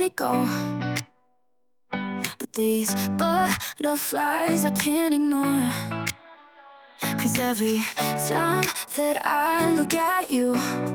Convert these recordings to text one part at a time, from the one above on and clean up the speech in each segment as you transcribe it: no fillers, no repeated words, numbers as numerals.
me go. But these butterflies I can't ignore. 'Cause every time that I look at you,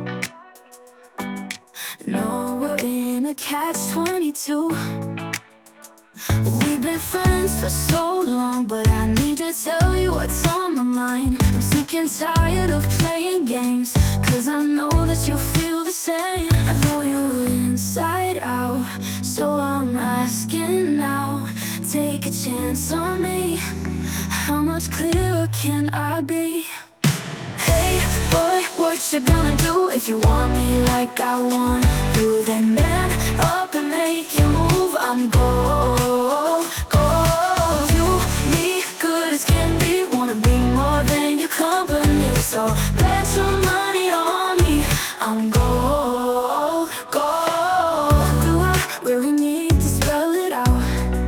no, we're in a catch-22. We've been friends for so long, but I need to tell you what's on my mind. I'm sick and tired of playing games, 'cause I know that you feel the same. I know you're inside out, so I'm asking now. Take a chance on me. How much clearer can I be? Hey boy, what you gonna do if you want me like I want you? Then man up and make you move. I'm go, go. You, me, good as can be. Wanna be more than your company, so bet your money on me. I'm go, go. Do I really need to spell it out?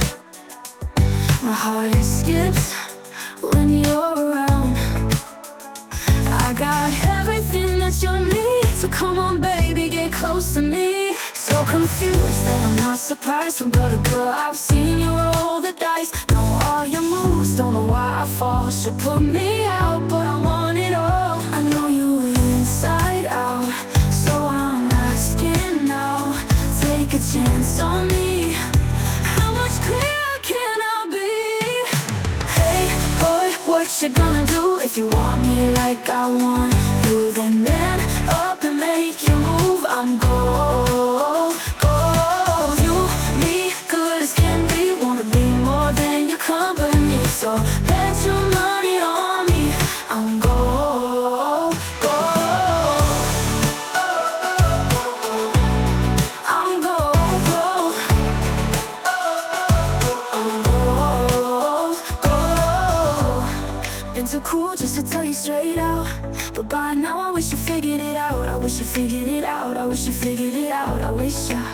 My heart skips when you're around. I got everything that you need, so come on baby, get close to me. So confused that I'm not surprised, but a girl, I've seen you roll the dice. Know all your moves, don't know why I fall. Should put me out, but I want it all. I know you inside out, so I'm asking now. Take a chance on me. How much clearer can I be? Hey boy, what you gonna do if you want me like I want you? Then man up and make you move. I'm go, go. You, me, good as can be. Wanna be more than your company, so bet your money on me. I'm go, go. I'm go, go. I'm go, go. Been too cool just to tell you straight out, but by now I wish you figured it out. I wish you figured it out. I wish you figured it out. I wish ya.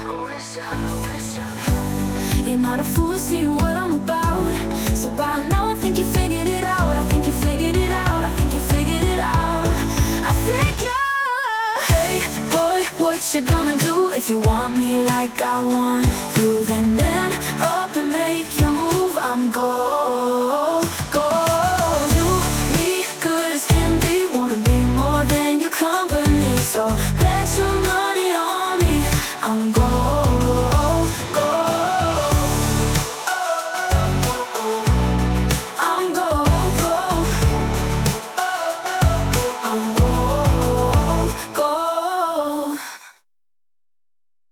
You're not a fool, see what I'm about. So by now I think you figured it out. I think you figured it out. I think you figured it out. I think ya. Hey boy, what you gonna do if you want me like I want you? Then up and make you move. I'm go.